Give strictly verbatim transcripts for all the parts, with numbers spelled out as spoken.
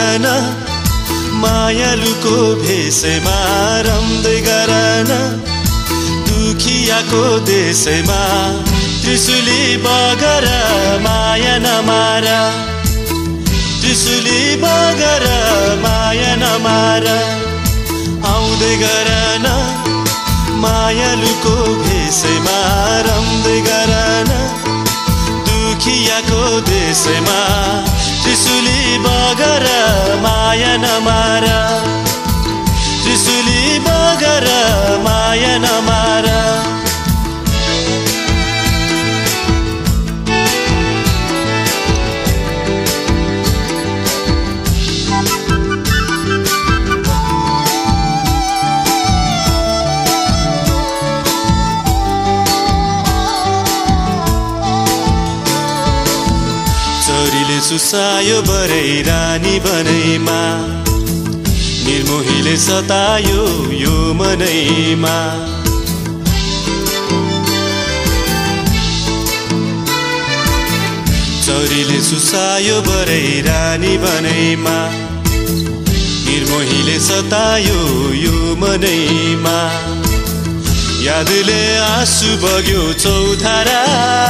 गरन मायालुको भेषमा रम्दै गरन दुखियाको देशमा त्रिशुली बगर माया नमार त्रिशुली बगर माया नमार आउँदै गरन मायालुको भेषमा रम्दै गरन दुखियाको देशमा त्रिशुली बगर माया नमार त्रिशुली बगर माया नमार चोरीले सुसायो बरै रानी बनैमा निर्मोहीले सतायो यो मनैमा चोरीले सुसायो बरै रानी बनैमा निर्मोहीले सतायो यो मनैमा यादले आँसु बग्यो चौधारा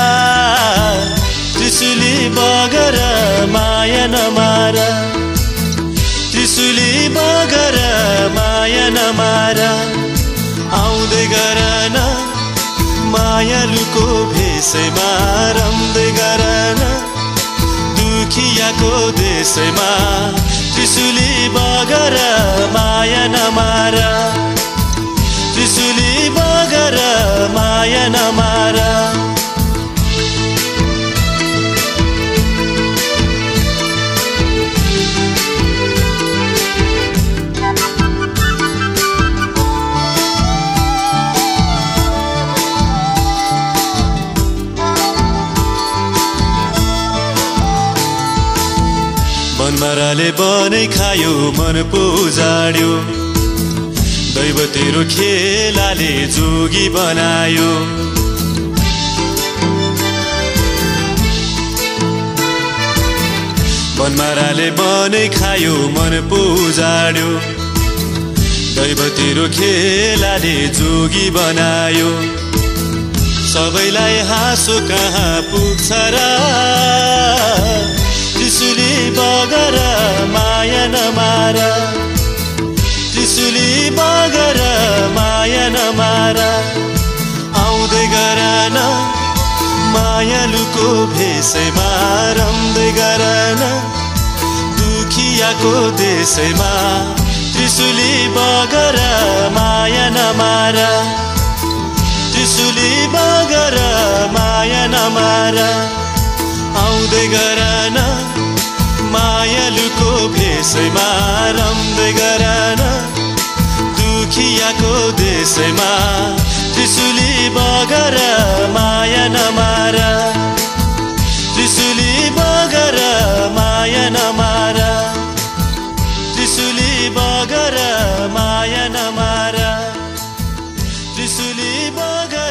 त्रिशुली बगर माया नमार त्रिशुली बगर माया नमार आउँदै गरन मायालुको भेषमा रम्दै गरन दुखियाको देशमा त्रिशुली बगर माया नमार त्रिशुली बगर माया नमार मनमराले बनै खायो मन पो उजाड्यो दैव तेरो खेलाले जोगी बनायो मनमराले बनै खायो मन पो उजाड्यो दैव तेरो खेलाले जोगी बनायो सबैलाई हाँसो कहाँ पुग्छ र त्रिशुली बगर माया नमार त्रिशुली बगर माया नमार आउँदै गरन मायालुको भेषमा रम्दै गरन दुखियाको देशमा त्रिशुली बगर माया नमार त्रिशुली बगर माया नमार आउँदै गरन मायालुको भेषमा रम्दै गरन दुखियाको देशमा त्रिशुली बगर माया नमार त्रिशुली बगर माया नमार त्रिशुली बगर माया नमार त्रिशुली बगर